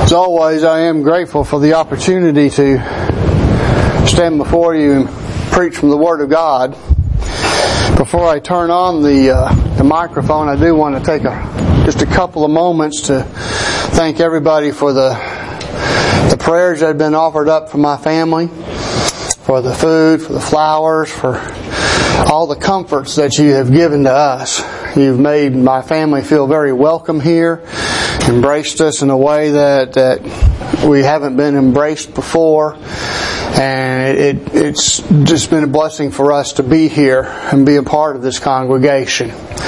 As always, I am grateful for the opportunity to stand before you and preach from the Word of God. Before I turn on the microphone, I do want to take just a couple of moments to thank everybody for the prayers that have been offered up for my family, for the food, for the flowers, for all the comforts that you have given to us. You've made my family feel very welcome here, embraced us in a way that we haven't been embraced before, and it's just been a blessing for us to be here and be a part of this congregation.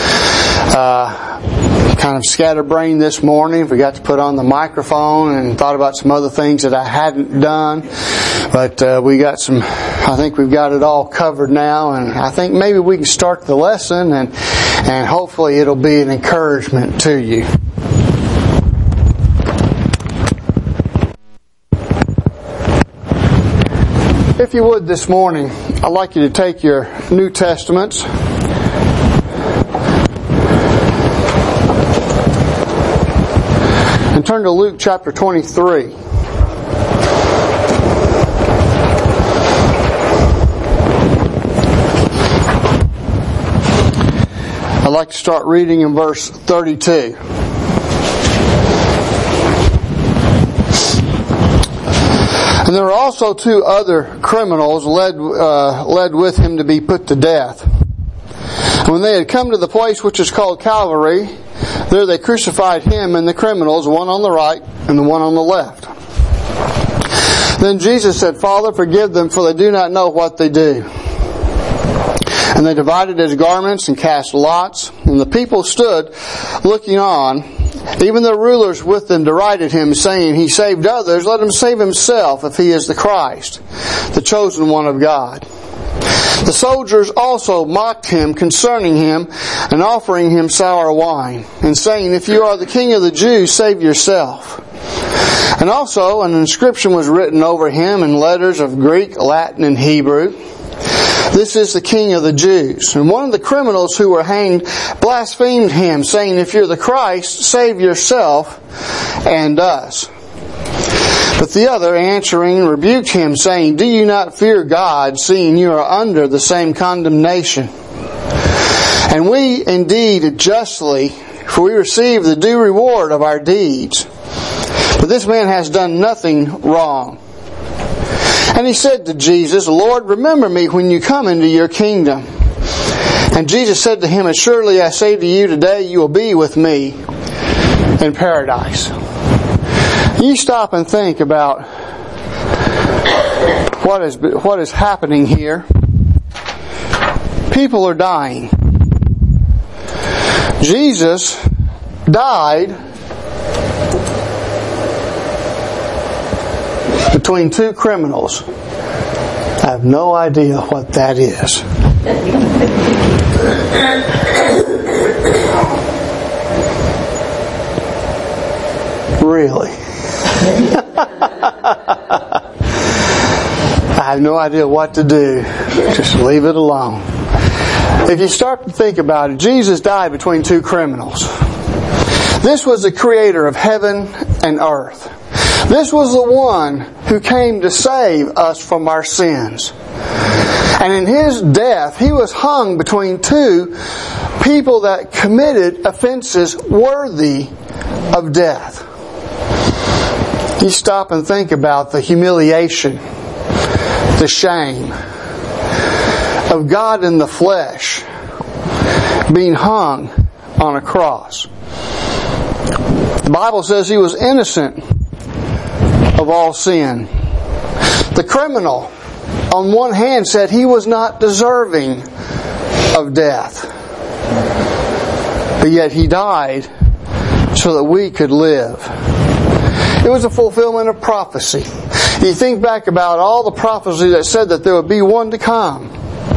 Kind of scatterbrained this morning. We got to put on the microphone and thought about some other things that I hadn't done, but I think we've got it all covered now, and I think maybe we can start the lesson and hopefully it'll be an encouragement to you. If you would this morning, I'd like you to take your New Testaments and turn to Luke chapter 23. I'd like to start reading in verse 32. And there were also two other criminals led with him to be put to death. And when they had come to the place which is called Calvary, there they crucified him and the criminals, one on the right and the one on the left. Then Jesus said, Father, forgive them, for they do not know what they do. And they divided his garments and cast lots. And the people stood looking on. Even the rulers with them derided him, saying, He saved others, let him save himself, if he is the Christ, the chosen one of God. The soldiers also mocked him concerning him, and offering him sour wine, and saying, If you are the King of the Jews, save yourself. And also an inscription was written over him in letters of Greek, Latin, and Hebrew. This is the King of the Jews. And one of the criminals who were hanged blasphemed him, saying, If you're the Christ, save yourself and us. But the other, answering, rebuked him, saying, Do you not fear God, seeing you are under the same condemnation? And we indeed justly, for we receive the due reward of our deeds. But this man has done nothing wrong. And he said to Jesus, Lord, remember me when you come into your kingdom. And Jesus said to him, Assuredly I say to you, today you will be with me in paradise. You stop and think about what is happening here. People are dying. Jesus died between two criminals. I have no idea what that is. Really? I have no idea what to do. Just leave it alone. If you start to think about it, Jesus died between two criminals. This was the creator of heaven and earth. This was the one who came to save us from our sins. And in His death, He was hung between two people that committed offenses worthy of death. You stop and think about the humiliation, the shame of God in the flesh being hung on a cross. The Bible says He was innocent of all sin. The criminal, on one hand, said he was not deserving of death. But yet He died so that we could live. It was a fulfillment of prophecy. You think back about all the prophecy that said that there would be one to come.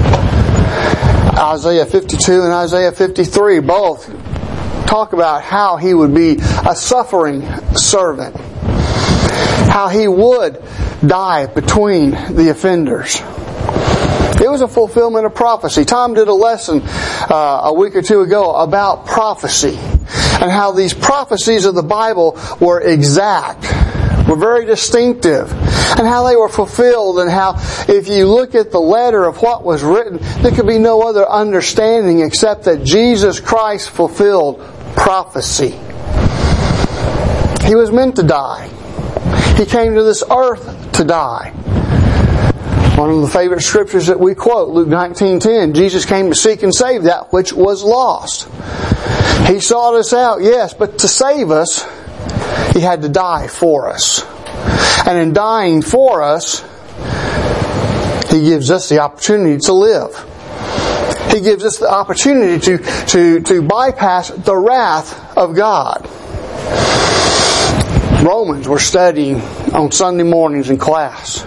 Isaiah 52 and Isaiah 53 both talk about how He would be a suffering servant. How He would die between the offenders. It was a fulfillment of prophecy. Tom did a lesson a week or two ago about prophecy and how these prophecies of the Bible were exact. were very distinctive, and how they were fulfilled, and how if you look at the letter of what was written, there could be no other understanding except that Jesus Christ fulfilled prophecy. He was meant to die. He came to this earth to die. One of the favorite scriptures that we quote, Luke 19:10, Jesus came to seek and save that which was lost. He sought us out, yes, but to save us, He had to die for us. And in dying for us, He gives us the opportunity to live. He gives us the opportunity to bypass the wrath of God. Romans we're studying on Sunday mornings in class.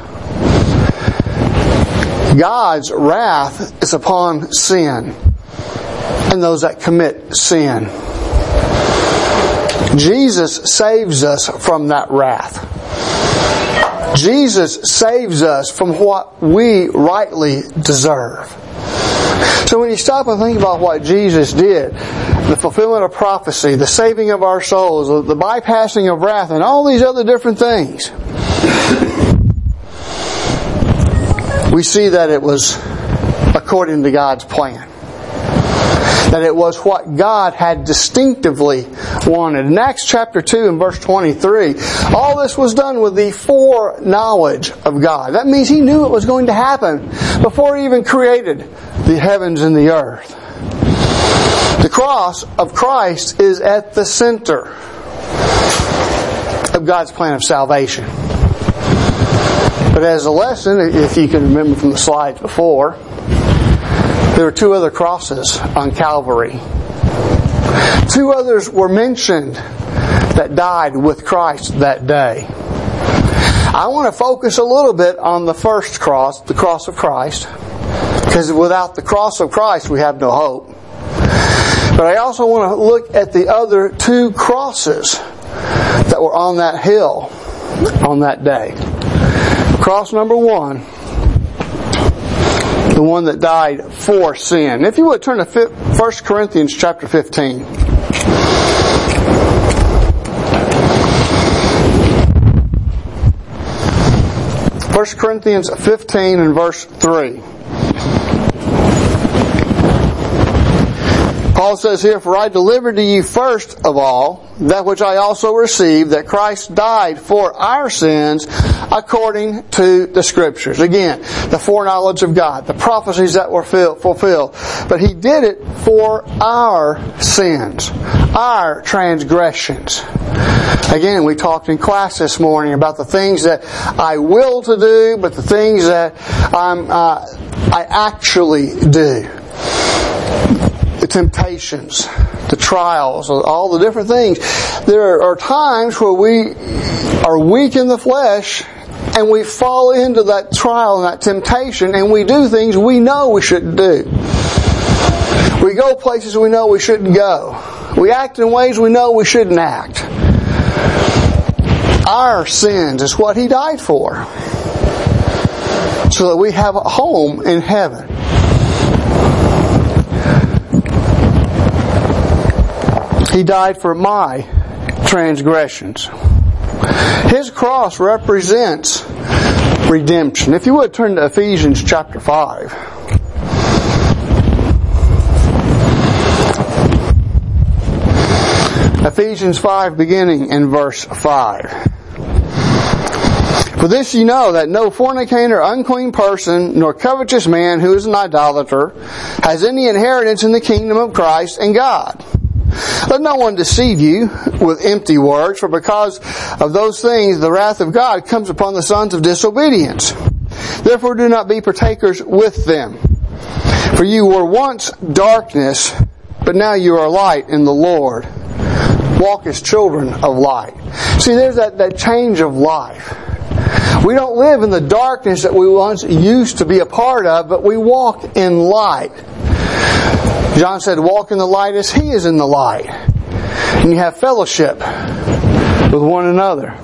God's wrath is upon sin and those that commit sin. Jesus saves us from that wrath. Jesus saves us from what we rightly deserve. So when you stop and think about what Jesus did, the fulfillment of prophecy, the saving of our souls, the bypassing of wrath, and all these other different things, we see that it was according to God's plan. That it was what God had distinctively wanted. In Acts chapter 2 and verse 23, all this was done with the foreknowledge of God. That means He knew it was going to happen before He even created the heavens and the earth. The cross of Christ is at the center of God's plan of salvation. But as a lesson, if you can remember from the slides before, there were two other crosses on Calvary. Two others were mentioned that died with Christ that day. I want to focus a little bit on the first cross, the cross of Christ, because without the cross of Christ we have no hope. But I also want to look at the other two crosses that were on that hill on that day. Cross number one, the one that died for sin. If you would turn to 1 Corinthians chapter 15. 1 Corinthians 15 and verse 3. Paul says here, "For I delivered to you first of all that which I also received, that Christ died for our sins according to the Scriptures." Again, the foreknowledge of God, the prophecies that were fulfilled. But He did it for our sins, our transgressions. Again, we talked in class this morning about the things that I will to do, but the things that I actually do. The temptations, the trials, all the different things. There are times where we are weak in the flesh and we fall into that trial and that temptation and we do things we know we shouldn't do. We go places we know we shouldn't go. We act in ways we know we shouldn't act. Our sins is what He died for, so that we have a home in heaven. He died for my transgressions. His cross represents redemption. If you would turn to Ephesians chapter 5. Ephesians 5 beginning in verse 5. "For this you know, that no fornicator, unclean person, nor covetous man who is an idolater has any inheritance in the kingdom of Christ and God. Let no one deceive you with empty words, for because of those things the wrath of God comes upon the sons of disobedience. Therefore do not be partakers with them. For you were once darkness, but now you are light in the Lord. Walk as children of light." See, there's that change of life. We don't live in the darkness that we once used to be a part of, but we walk in light. John said, "Walk in the light as He is in the light." And you have fellowship with one another.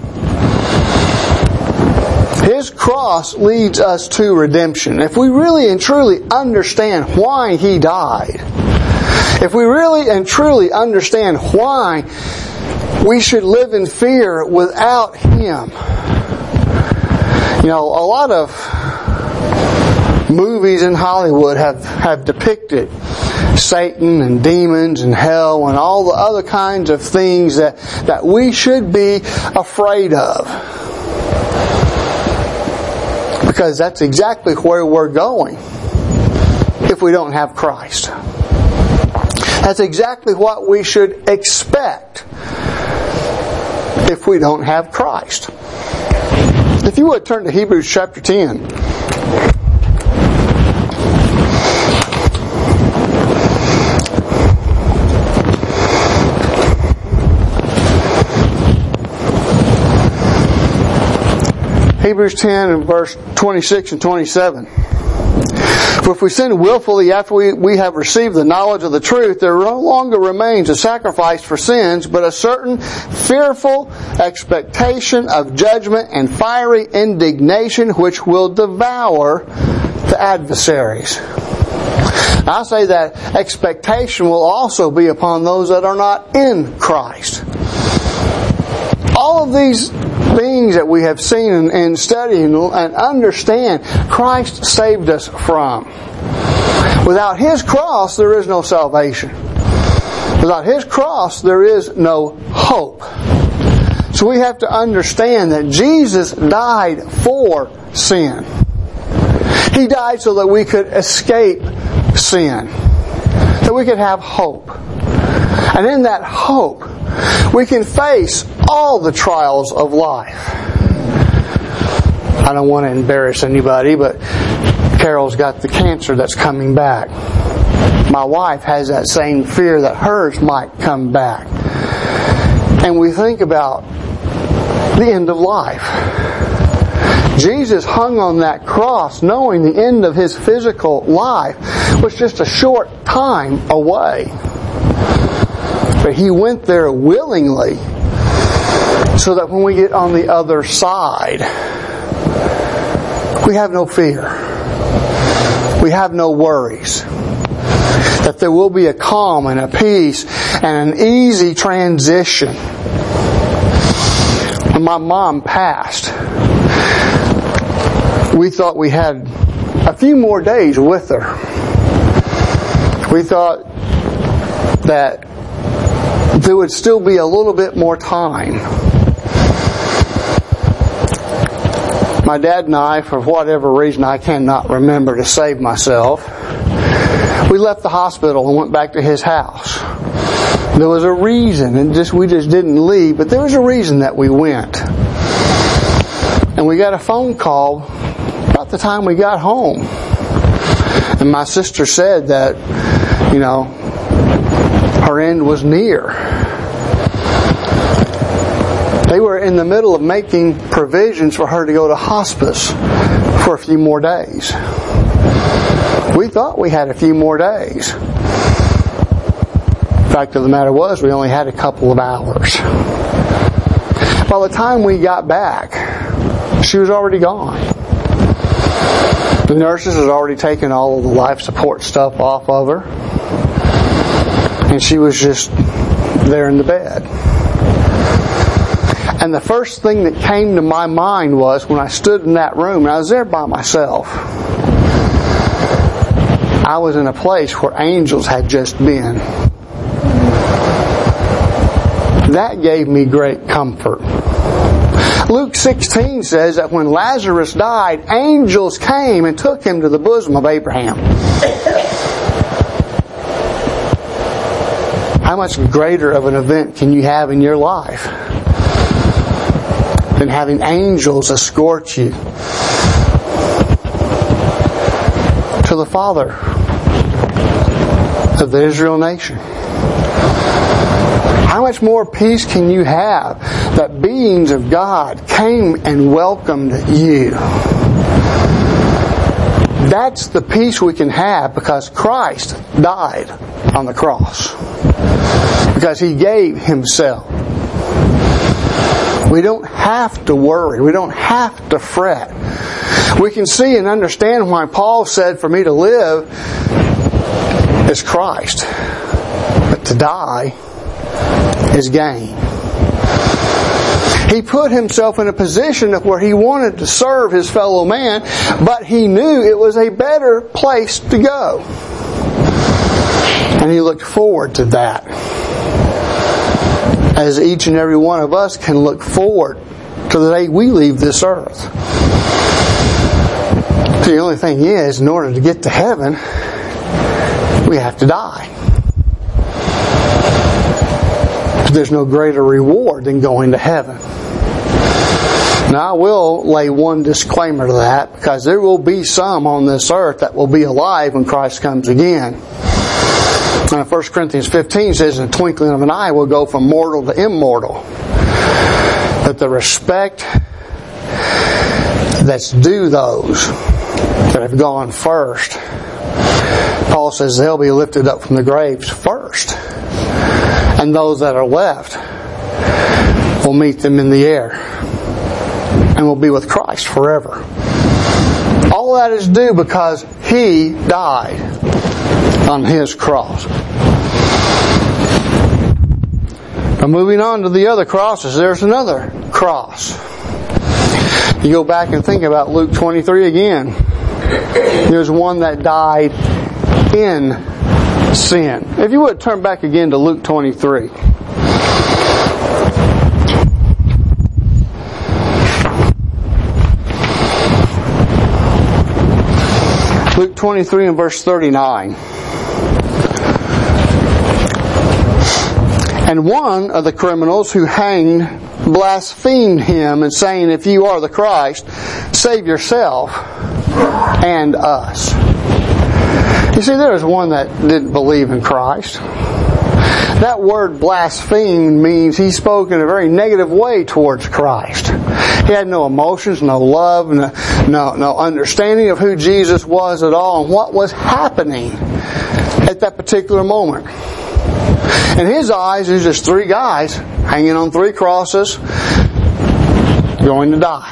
His cross leads us to redemption. If we really and truly understand why He died, if we really and truly understand why we should live in fear without Him. You know, a lot of movies in Hollywood have depicted Satan and demons and hell and all the other kinds of things that we should be afraid of. Because that's exactly where we're going if we don't have Christ. That's exactly what we should expect if we don't have Christ. If you would turn to Hebrews chapter 10. Hebrews 10 and verse 26 and 27. For if we sin willfully after we have received the knowledge of the truth, there no longer remains a sacrifice for sins, but a certain fearful expectation of judgment and fiery indignation which will devour the adversaries. I say that expectation will also be upon those that are not in Christ. All of these things that we have seen and studied and understand, Christ saved us from. Without His cross, there is no salvation. Without His cross, there is no hope. So we have to understand that Jesus died for sin. He died so that we could escape sin. That we could have hope. And in that hope, we can face all the trials of life. I don't want to embarrass anybody, but Carol's got the cancer that's coming back. My wife has that same fear that hers might come back. And we think about the end of life. Jesus hung on that cross knowing the end of His physical life was just a short time away. But He went there willingly so that when we get on the other side, we have no fear. We have no worries. That there will be a calm and a peace and an easy transition. When my mom passed, we thought we had a few more days with her. We thought that there would still be a little bit more time. My dad and I, for whatever reason I cannot remember to save myself, we left the hospital and went back to his house. There was a reason, and we just didn't leave, but there was a reason that we went. And we got a phone call about the time we got home. And my sister said that, her end was near. They were in the middle of making provisions for her to go to hospice for a few more days. We thought we had a few more days. The fact of the matter was, we only had a couple of hours. By the time we got back, she was already gone. The nurses had already taken all of the life support stuff off of her. And she was just there in the bed. And the first thing that came to my mind was when I stood in that room, and I was there by myself, I was in a place where angels had just been. That gave me great comfort. Luke 16 says that when Lazarus died, angels came and took him to the bosom of Abraham. How much greater of an event can you have in your life than having angels escort you to the Father of the Israel nation? How much more peace can you have that beings of God came and welcomed you? That's the peace we can have because Christ died on the cross. Because He gave Himself. We don't have to worry. We don't have to fret. We can see and understand why Paul said, for me to live is Christ, but to die is gain. He put himself in a position of where he wanted to serve his fellow man, but he knew it was a better place to go. And he looked forward to that. As each and every one of us can look forward to the day we leave this earth. The only thing is, in order to get to heaven, we have to die. There's no greater reward than going to heaven. Now I will lay one disclaimer to that, because there will be some on this earth that will be alive when Christ comes again. And 1 Corinthians 15 says, in the twinkling of an eye we'll go from mortal to immortal. But the respect that's due those that have gone first, Paul says they'll be lifted up from the graves first. And those that are left will meet them in the air and will be with Christ forever. All that is due because He died on His cross. Now moving on to the other crosses, there's another cross. You go back and think about Luke 23 again. There's one that died in sin. If you would turn back again to Luke 23. Luke 23 and verse 39. And one of the criminals who hanged blasphemed him and saying, if you are the Christ, save yourself and us. You see, there was one that didn't believe in Christ. That word blaspheme means he spoke in a very negative way towards Christ. He had no emotions, no love, no understanding of who Jesus was at all and what was happening at that particular moment. In his eyes, there's just three guys hanging on three crosses, going to die.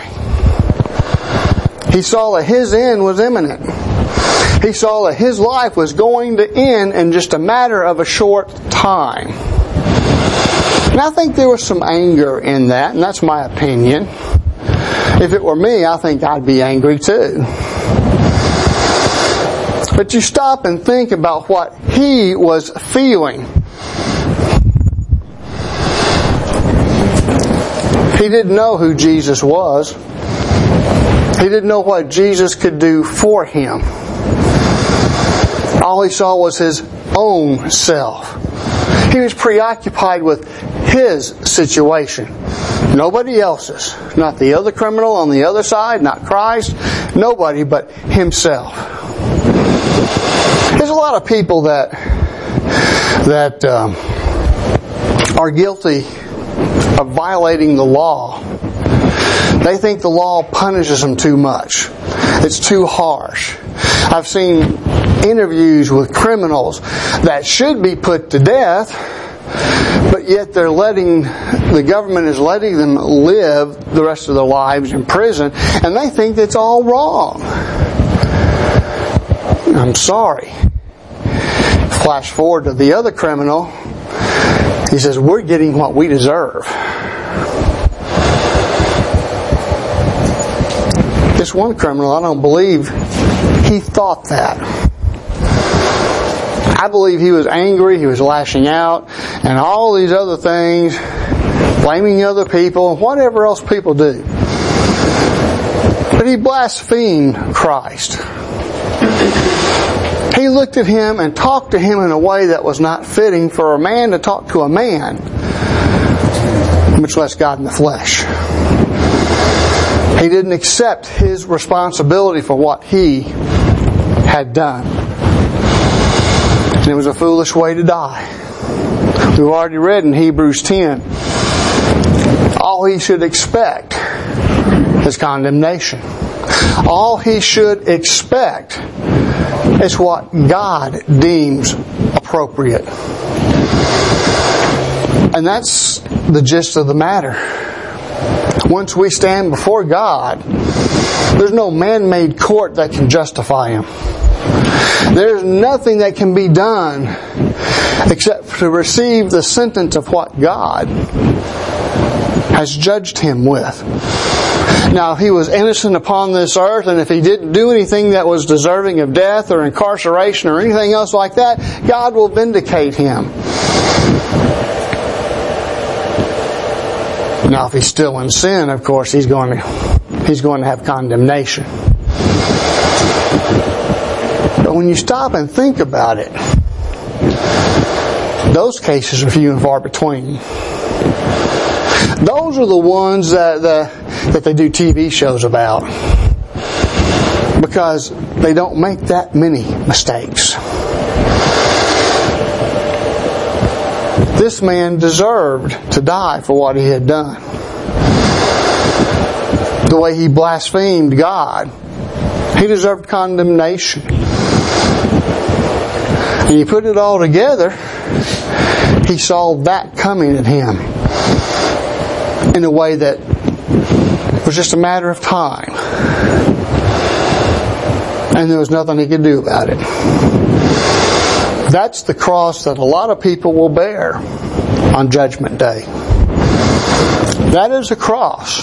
He saw that his end was imminent. He saw that his life was going to end in just a matter of a short time. And I think there was some anger in that, and that's my opinion. If it were me, I think I'd be angry too. But you stop and think about what he was feeling. He didn't know who Jesus was. He didn't know what Jesus could do for him. All he saw was his own self. He was preoccupied with his situation. Nobody else's. Not the other criminal on the other side, not Christ. Nobody but himself. There's a lot of people that are guilty of violating the law. They think the law punishes them too much. It's too harsh. I've seen interviews with criminals that should be put to death, but yet the government is letting them live the rest of their lives in prison, and they think it's all wrong. I'm sorry. Flash forward to the other criminal. He says, we're getting what we deserve. This one criminal, I don't believe he thought that. I believe he was angry, he was lashing out, and all these other things, blaming other people, and whatever else people do. But he blasphemed Christ. He looked at him and talked to him in a way that was not fitting for a man to talk to a man, much less God in the flesh. He didn't accept his responsibility for what he had done. And it was a foolish way to die. We've already read in Hebrews 10, all he should expect is condemnation. All he should expect is what God deems appropriate. And that's the gist of the matter. Once we stand before God, there's no man-made court that can justify him. There's nothing that can be done except to receive the sentence of what God has judged him with. Now, if he was innocent upon this earth, and if he didn't do anything that was deserving of death or incarceration or anything else like that, God will vindicate him. Now, if he's still in sin, of course, he's going to have condemnation. But when you stop and think about it, those cases are few and far between. Those are the ones that they do TV shows about, because they don't make that many mistakes. This man deserved to die for what he had done. The way he blasphemed God, he deserved condemnation. And you put it all together, he saw that coming at him in a way that was just a matter of time. And there was nothing he could do about it. That's the cross that a lot of people will bear on Judgment Day. That is a cross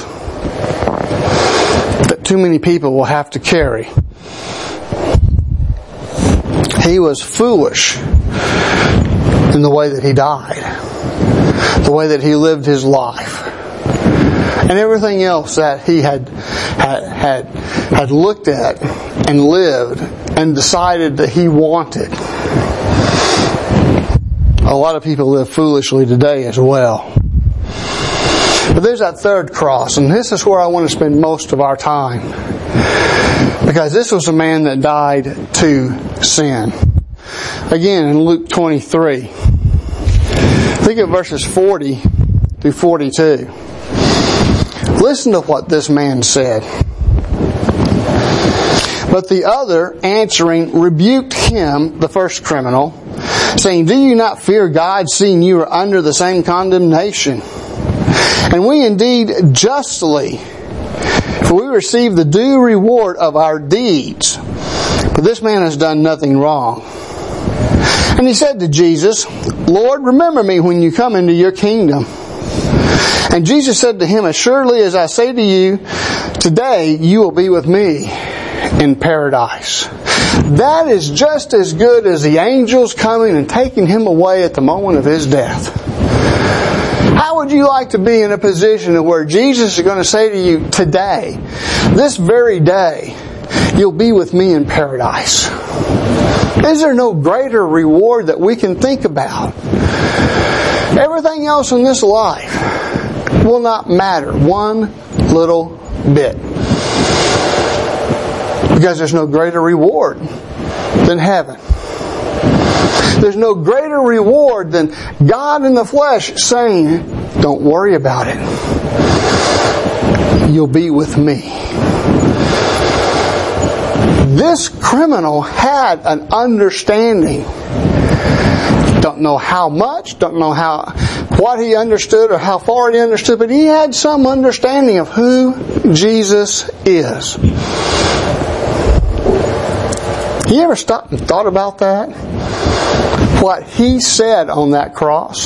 that too many people will have to carry. He was foolish in the way that he died, the way that he lived his life, and everything else that he had looked at and lived and decided that he wanted. A lot of people live foolishly today as well. But there's that third cross, and this is where I want to spend most of our time. Because this was a man that died to sin. Again, in Luke 23. Think of verses 40 through 42. Listen to what this man said. But the other, answering, rebuked him, the first criminal, saying, Do you not fear God, seeing you are under the same condemnation? And we indeed justly, for we receive the due reward of our deeds. But this man has done nothing wrong. And he said to Jesus, Lord, remember me when you come into your kingdom. And Jesus said to him, As surely as I say to you, today you will be with me in paradise. That is just as good as the angels coming and taking him away at the moment of his death. How would you like to be in a position where Jesus is going to say to you today, this very day, you'll be with me in paradise? Is there no greater reward that we can think about? Everything else in this life will not matter one little bit. Because there's no greater reward than heaven. There's no greater reward than God in the flesh saying, don't worry about it. You'll be with me. This criminal had an understanding. Don't know how much, don't know what he understood or how far he understood, but he had some understanding of who Jesus is. You ever stopped and thought about that? What he said on that cross?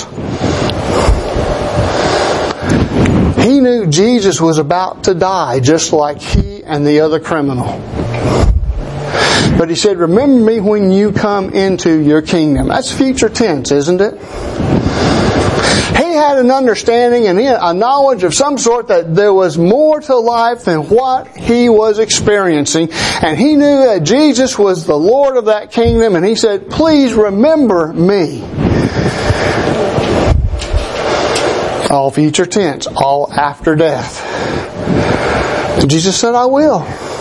He knew Jesus was about to die just like he and the other criminal. But he said, remember me when you come into your kingdom. That's future tense, isn't it? He had an understanding and a knowledge of some sort that there was more to life than what he was experiencing. And he knew that Jesus was the Lord of that kingdom. And he said, please remember me. All future tense, all after death. And Jesus said, I will.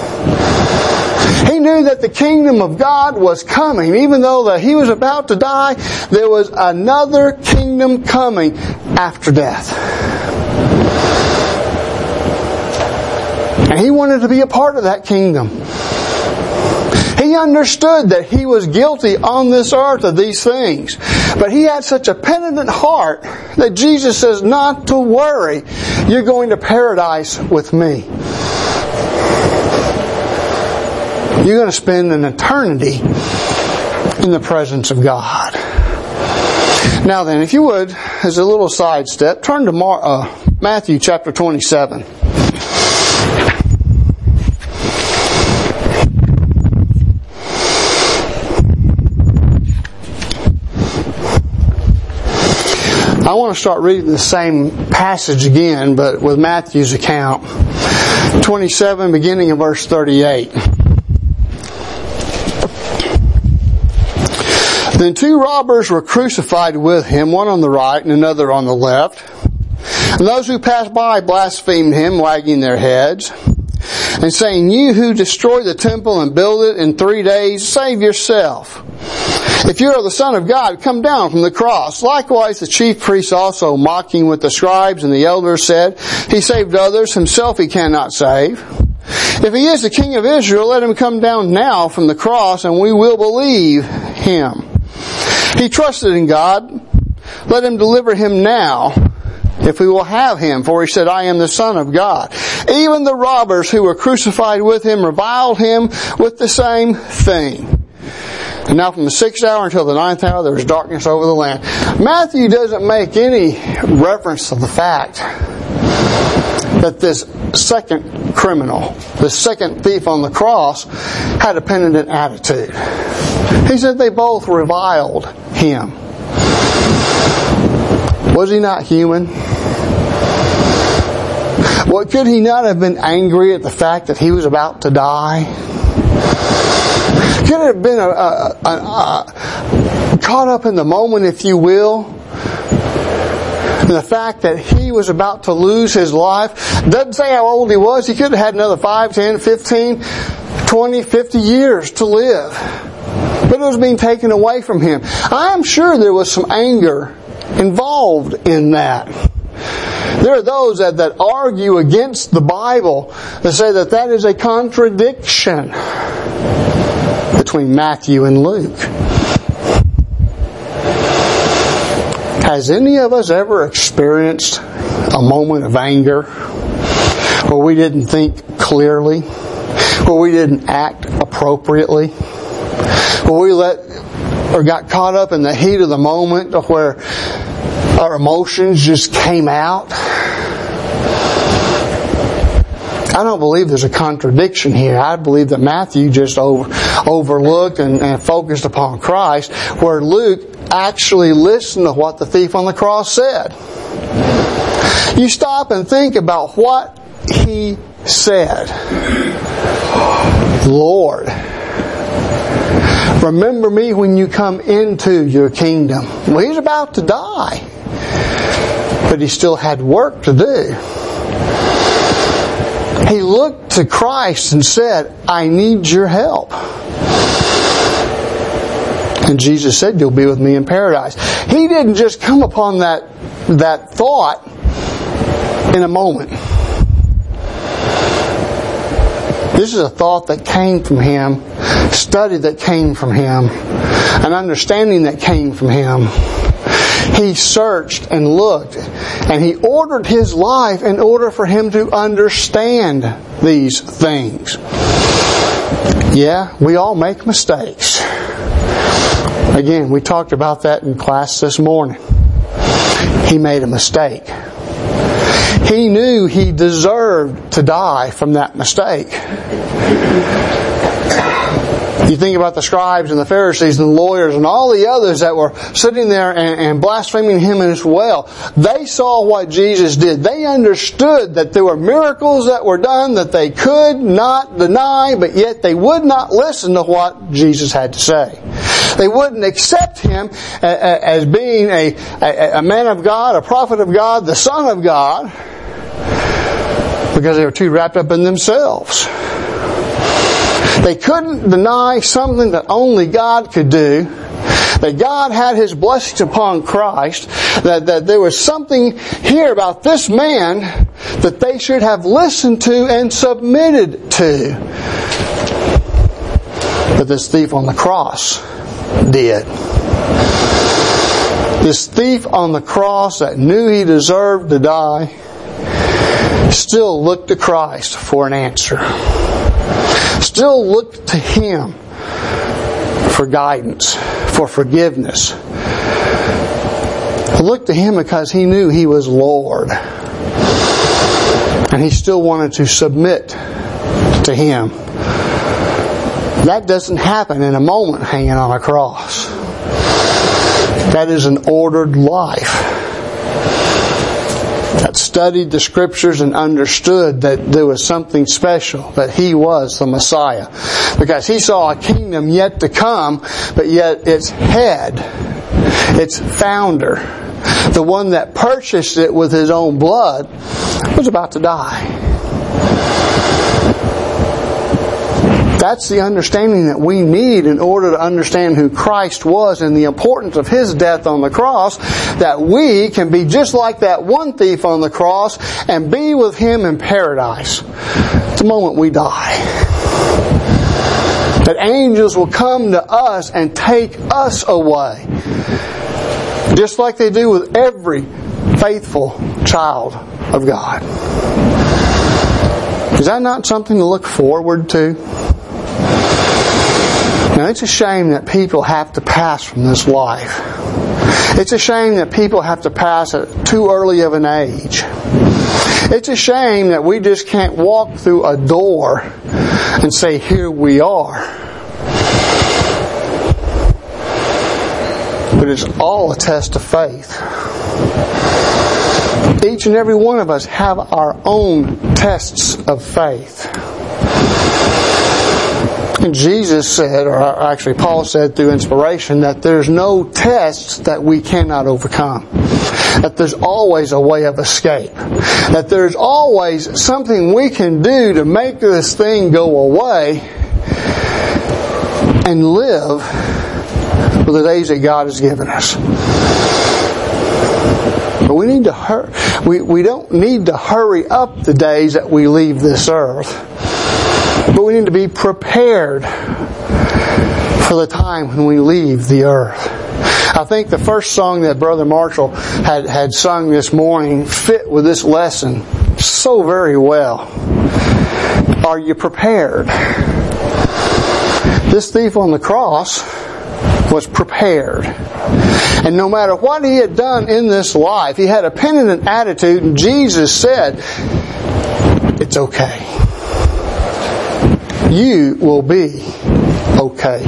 He knew that the kingdom of God was coming. Even though that he was about to die, there was another kingdom coming after death. And he wanted to be a part of that kingdom. He understood that he was guilty on this earth of these things. But he had such a penitent heart that Jesus says, not to worry, you're going to paradise with me. You're going to spend an eternity in the presence of God. Now then, if you would, as a little sidestep, turn to Matthew chapter 27. I want to start reading the same passage again, but with Matthew's account. 27, beginning of verse 38. Then 2 robbers were crucified with him, one on the right and another on the left. And those who passed by blasphemed him, wagging their heads, and saying, "You who destroy the temple and build it in 3 days, save yourself. If you are the Son of God, come down from the cross." Likewise the chief priests also, mocking with the scribes and the elders, said, "He saved others, himself he cannot save. If he is the King of Israel, let him come down now from the cross, and we will believe him. He trusted in God. Let him deliver him now, if we will have him. For he said, I am the Son of God." Even the robbers who were crucified with him reviled him with the same thing. And now from the 6th hour until the 9th hour, there was darkness over the land. Matthew doesn't make any reference to the fact that this second criminal, the second thief on the cross, had a penitent attitude. He said they both reviled him. Was he not human? What, could he not have been angry at the fact that he was about to die? Could it have been caught up in the moment, if you will, in the fact that he was about to lose his life? Doesn't say how old he was. He could have had another 5, 10, 15, 20, 50 years to live. But it was being taken away from him. I am sure there was some anger involved in that. There are those that argue against the Bible that say that is a contradiction between Matthew and Luke. Has any of us ever experienced a moment of anger where we didn't think clearly, where we didn't act appropriately, where we got caught up in the heat of the moment, where our emotions just came out? I don't believe there's a contradiction here. I believe that Matthew just overlooked and focused upon Christ, where Luke actually listened to what the thief on the cross said. You stop and think about what he said. "Lord, remember me when you come into your kingdom." Well, he's about to die, but he still had work to do. He looked to Christ and said, "I need your help." And Jesus said, "You'll be with me in paradise." He didn't just come upon that thought in a moment. This is a thought that came from him, study that came from him, an understanding that came from him. He searched and looked, and he ordered his life in order for him to understand these things. Yeah, we all make mistakes. Again, we talked about that in class this morning. He made a mistake. He knew he deserved to die from that mistake. You think about the scribes and the Pharisees and the lawyers and all the others that were sitting there and blaspheming him as well. They saw what Jesus did. They understood that there were miracles that were done that they could not deny, but yet they would not listen to what Jesus had to say. They wouldn't accept him as being a man of God, a prophet of God, the Son of God, because they were too wrapped up in themselves. They couldn't deny something that only God could do, that God had His blessings upon Christ, that there was something here about this man that they should have listened to and submitted to. But this thief on the cross did. This thief on the cross that knew he deserved to die still looked to Christ for an answer. Still looked to Him for guidance, for forgiveness. Looked to Him because he knew He was Lord. And he still wanted to submit to Him. That doesn't happen in a moment hanging on a cross. That is an ordered life that studied the Scriptures and understood that there was something special, that He was the Messiah. Because He saw a kingdom yet to come, but yet its head, its founder, the one that purchased it with His own blood, was about to die. That's the understanding that we need in order to understand who Christ was and the importance of His death on the cross, that we can be just like that one thief on the cross and be with Him in paradise the moment we die. That angels will come to us and take us away, just like they do with every faithful child of God. Is that not something to look forward to? Now, it's a shame that people have to pass from this life. It's a shame that people have to pass at too early of an age. It's a shame that we just can't walk through a door and say, here we are. But it's all a test of faith. Each and every one of us have our own tests of faith. And Jesus said, or actually Paul said through inspiration, that there's no tests that we cannot overcome. That there's always a way of escape. That there's always something we can do to make this thing go away and live for the days that God has given us. But we need to we don't need to hurry up the days that we leave this earth. But we need to be prepared for the time when we leave the earth. I think the first song that Brother Marshall had sung this morning fit with this lesson so very well. Are you prepared? This thief on the cross was prepared. And no matter what he had done in this life, he had a penitent attitude, and Jesus said, it's okay. You will be okay.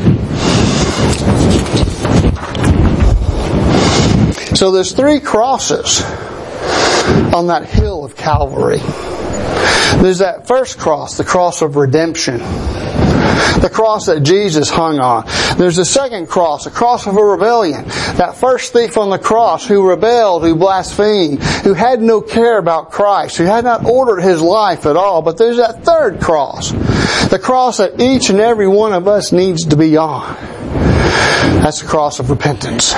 So there's 3 crosses on that hill of Calvary. There's that first cross, the cross of redemption. The cross that Jesus hung on. There's the second cross, the cross of a rebellion. That first thief on the cross who rebelled, who blasphemed, who had no care about Christ, who had not ordered his life at all. But there's that third cross. The cross that each and every one of us needs to be on. That's the cross of repentance.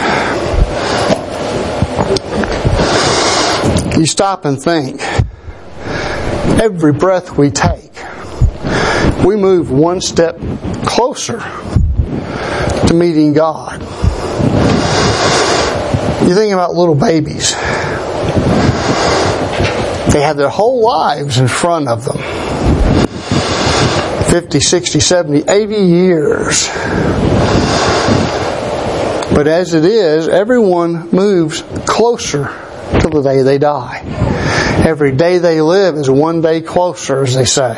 You stop and think. Every breath we take, we move one step closer to meeting God. You think about little babies. They have their whole lives in front of them. 50, 60, 70, 80 years. But as it is, everyone moves closer to the day they die. Every day they live is one day closer, as they say.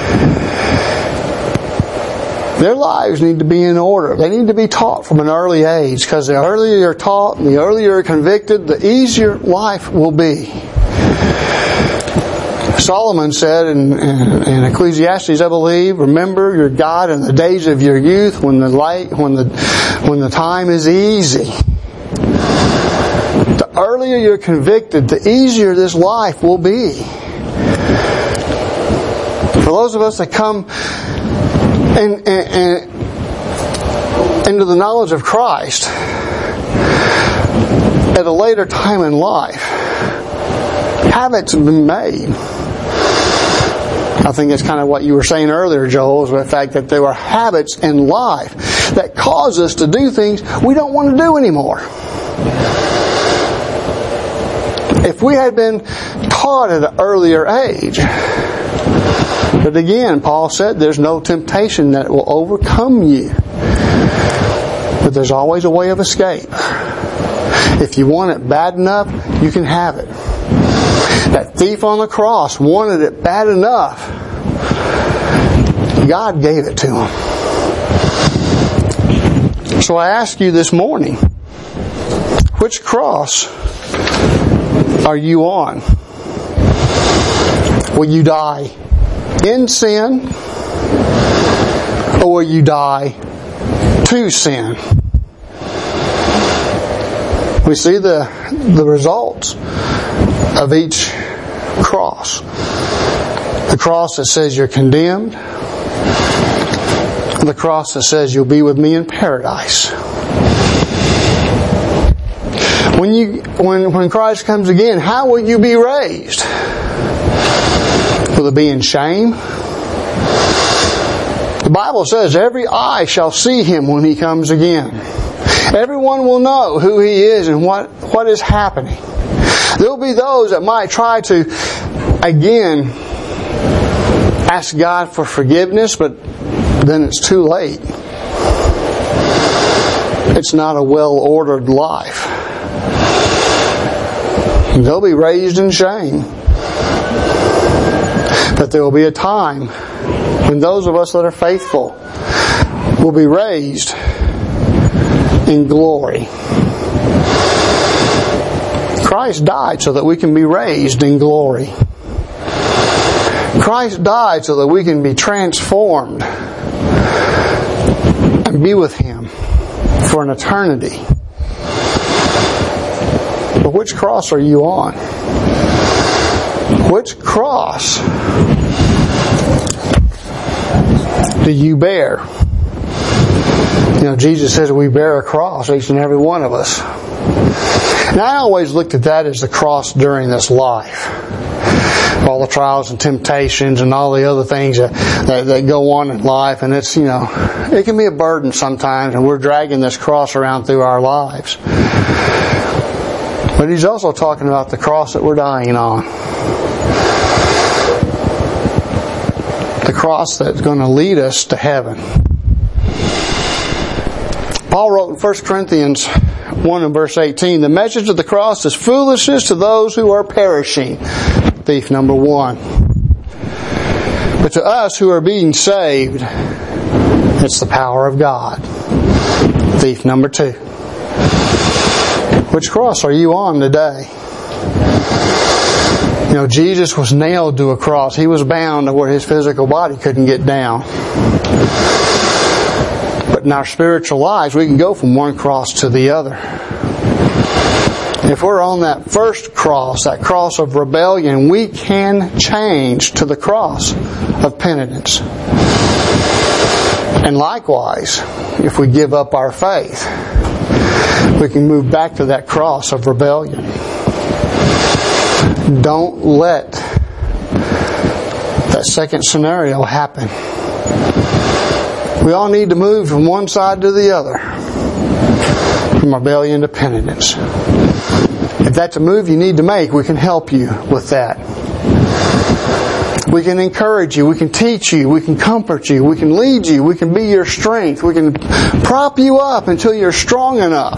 Their lives need to be in order. They need to be taught from an early age, because the earlier you're taught and the earlier you're convicted, the easier life will be. Solomon said in Ecclesiastes, I believe, remember your God in the days of your youth when the time is easy. The earlier you're convicted, the easier this life will be. For those of us that come into the knowledge of Christ at a later time in life, habits have been made. I think that's kind of what you were saying earlier, Joel, is the fact that there were habits in life that cause us to do things we don't want to do anymore. If we had been taught at an earlier age, but again, Paul said there's no temptation that will overcome you. But there's always a way of escape. If you want it bad enough, you can have it. That thief on the cross wanted it bad enough. God gave it to him. So I ask you this morning, which cross are you on? Will you die in sin, or will you die to sin? We see the results of each cross. The cross that says you're condemned. The cross that says you'll be with me in paradise. When Christ comes again, how will you be raised? Will it be in shame? The Bible says every eye shall see Him when He comes again. Everyone will know who He is and what is happening. There will be those that might try to, again, ask God for forgiveness, but then it's too late. It's not a well-ordered life. They'll be raised in shame. But there will be a time when those of us that are faithful will be raised in glory. Christ died so that we can be raised in glory. Christ died so that we can be transformed and be with Him for an eternity. But which cross are you on? Which cross do you bear? Jesus says we bear a cross, each and every one of us. And I always looked at that as the cross during this life. All the trials and temptations and all the other things that go on in life. And it's, it can be a burden sometimes, and we're dragging this cross around through our lives. But He's also talking about the cross that we're dying on. The cross that's going to lead us to heaven. Paul wrote in 1 Corinthians 1 and verse 18, the message of the cross is foolishness to those who are perishing. Thief number 1. But to us who are being saved, it's the power of God. Thief number 2. Which cross are you on today? Jesus was nailed to a cross. He was bound to where His physical body couldn't get down. But in our spiritual lives, we can go from one cross to the other. If we're on that first cross, that cross of rebellion, we can change to the cross of penitence. And likewise, if we give up our faith, we can move back to that cross of rebellion. Don't let that second scenario happen. We all need to move from one side to the other, from rebellion to penitence. If that's a move you need to make, we can help you with that. We can encourage you, we can teach you, we can comfort you, we can lead you, we can be your strength, we can prop you up until you're strong enough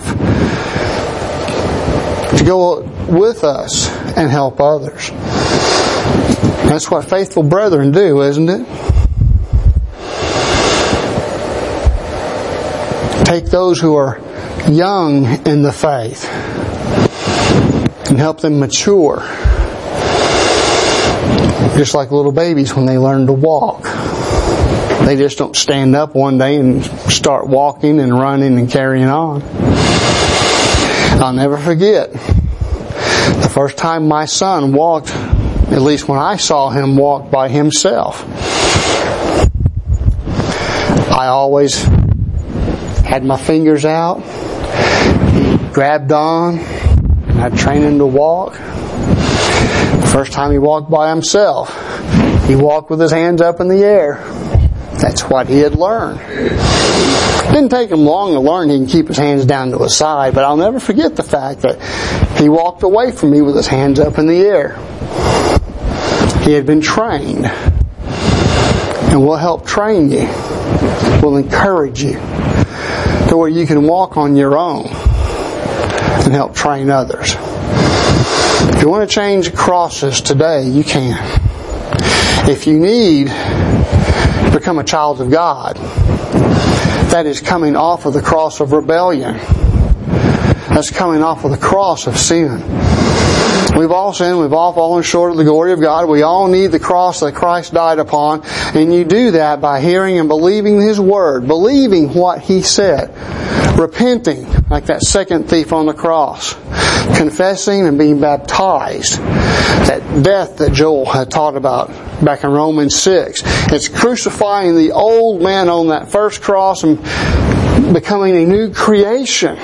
to go with us and help others. That's what faithful brethren do, isn't it? Take those who are young in the faith and help them mature. Just like little babies when they learn to walk. They just don't stand up one day and start walking and running and carrying on. I'll never forget the first time my son walked, at least when I saw him walk by himself. I always had my fingers out, grabbed on, and I'd train him to walk. The first time he walked by himself, he walked with his hands up in the air. That's what he had learned. It didn't take him long to learn he can keep his hands down to his side, but I'll never forget the fact that he walked away from me with his hands up in the air. He had been trained. And we'll help train you. We'll encourage you to where you can walk on your own and help train others. If you want to change crosses today, you can. If you need to become a child of God, that is coming off of the cross of rebellion. That's coming off of the cross of sin. We've all sinned. We've all fallen short of the glory of God. We all need the cross that Christ died upon. And you do that by hearing and believing His Word. Believing what He said. Repenting, like that second thief on the cross. Confessing and being baptized. That death that Joel had taught about back in Romans 6. It's crucifying the old man on that first cross and becoming a new creation.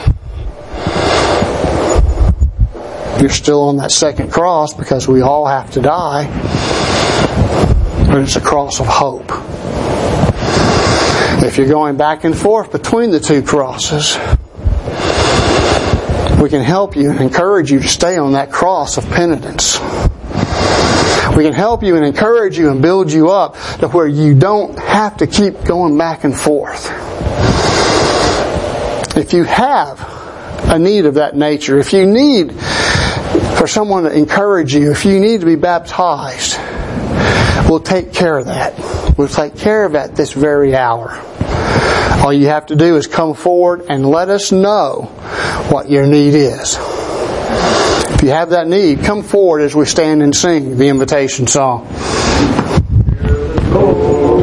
You're still on that second cross because we all have to die. But it's a cross of hope. If you're going back and forth between the two crosses, we can help you and encourage you to stay on that cross of penitence. We can help you and encourage you and build you up to where you don't have to keep going back and forth. If you have a need of that nature, if you need for someone to encourage you, if you need to be baptized, we'll take care of that. We'll take care of that this very hour. All you have to do is come forward and let us know what your need is. If you have that need, come forward as we stand and sing the invitation song.